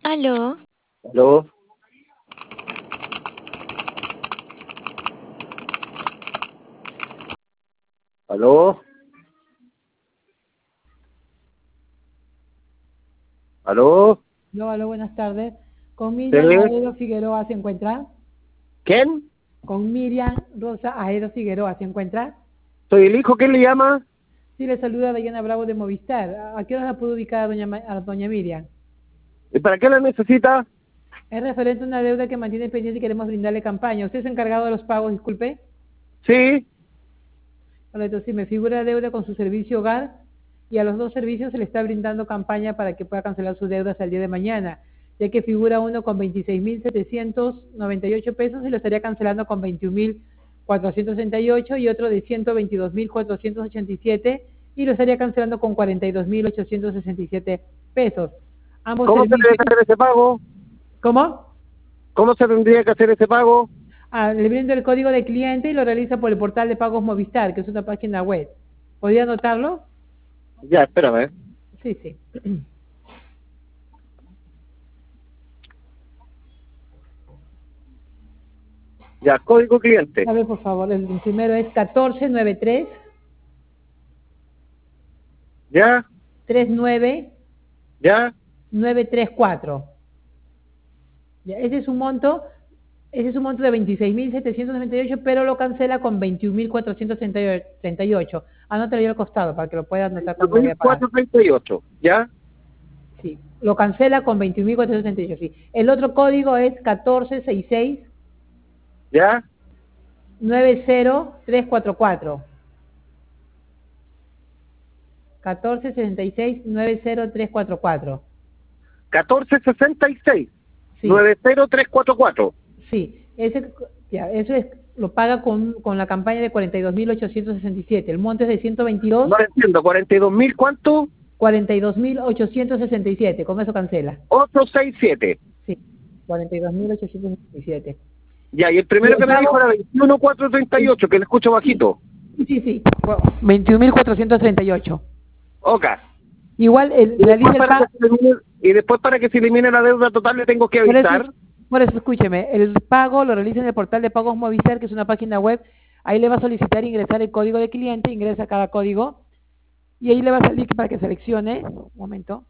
Aló, ¿Aló? ¿Aló? ¿Aló? Aló, aló, buenas tardes. Con ¿Sí? Miriam Aedo Figueroa se encuentra. ¿Quién? Con Miriam Rosa Aedo Figueroa se encuentra. Soy el hijo, ¿quién le llama? Sí, le saluda Diana Bravo de Movistar. ¿A qué hora la puedo ubicar a doña Miriam? ¿Y para qué la necesita? Es referente a una deuda que mantiene pendiente y queremos brindarle campaña. ¿Usted es encargado de los pagos, disculpe? Sí. Correcto, sí, me figura deuda con su servicio hogar y a los dos servicios se le está brindando campaña para que pueda cancelar sus deudas al día de mañana, ya que figura uno con 26.798 pesos y lo estaría cancelando con 21.468 y otro de 122.487 y lo estaría cancelando con 42.867 pesos. Ambos ¿Cómo se debe servicios, hacer ese pago? ¿cómo? ¿Cómo se tendría que hacer ese pago? Le brindo el código de cliente y lo realiza por el portal de pagos Movistar, que es una página web. ¿Podría anotarlo? Ya, espérame. Sí, sí. Ya, código cliente. A ver, por favor, el primero es 1493 ¿Ya? 39 ¿Ya? 934. Ya, ese es un monto de 26.798, pero lo cancela con 21.438. Anótalo ahí al costado para que lo pueda anotar cuando lo vaya a pagar. 1438. ¿Ya? Sí, lo cancela con 21.438, sí. El otro código es 1466 ¿Ya? 90344. 1466 90344. 1466. Sí. 90344. Sí, ya, eso es, lo paga con la campaña de 42.867. El monto es de No 122, entiendo. ¿42.000 cuánto? 42.867. Con eso cancela. 867. Sí, 42.867. Ya, y el Y primero el que me dijo pago, era 21438, que le escucho bajito. sí, sí, sí. 21.438. Ok. Igual Y después realiza el para que pago. se elimine, la deuda total le tengo que Por eso, avisar. por eso, escúcheme, el pago lo realiza en el portal de pagos Movistar, que es una página web. Ahí le va a solicitar ingresar el código de cliente, ingresa cada código y ahí le va a salir para que seleccione, un momento,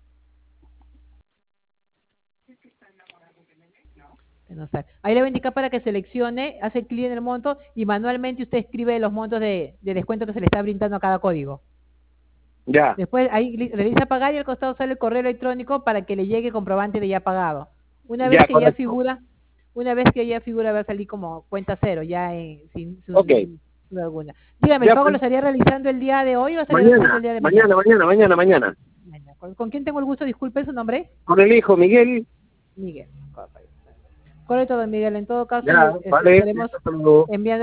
no sale. Ahí le va a indicar para que seleccione, hace clic en el monto y manualmente usted escribe los montos de descuento que se le está brindando a cada código. Ya, Después ahí realiza pagar y al costado sale el correo electrónico para que le llegue el comprobante de ya pagado. Una vez ya, que ya correcto. figura, va a salir como cuenta cero, ya Ok. sin duda alguna. Dígame, ¿el Ya, pago lo pues, estaría realizando el día de hoy o lo estaría realizando el mañana, día de mañana, mañana? mañana, mañana, mañana. Mañana. ¿Con quién tengo el gusto? Disculpe su nombre. Con el hijo, Miguel. Miguel. Correcto, don Miguel. En todo caso, Ya, le vale. estaremos Hasta luego. enviando